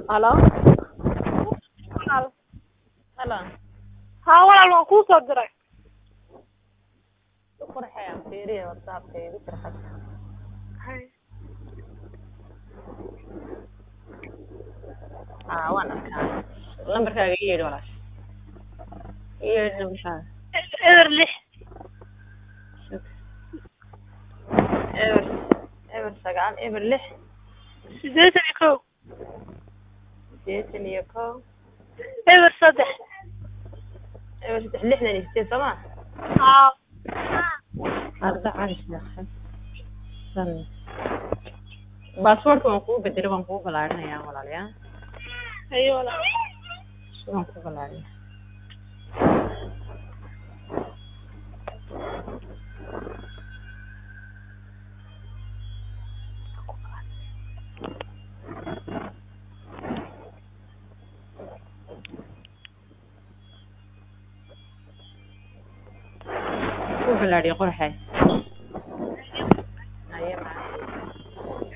Hello. Walaal. Hello. Haa walaal waan kuu soo diray. Qurxayaan fiiriyo WhatsApp-kayga farxad. Hay. Waan arkaa. Lambarkaaga ii yeedhi walaal. Ii yeedhi lambarkaaga. Eber 6. eber 9 eber 6 81. 81 eber 3. eber 66 soma. Haa. Arda carish dakhal. Password-ka waan kuu bedelay waan kuu balaarinayaa walaalayaal. Ayo walaal. Waan kuu balaarinayaa. Kuu balaariyay qurxay.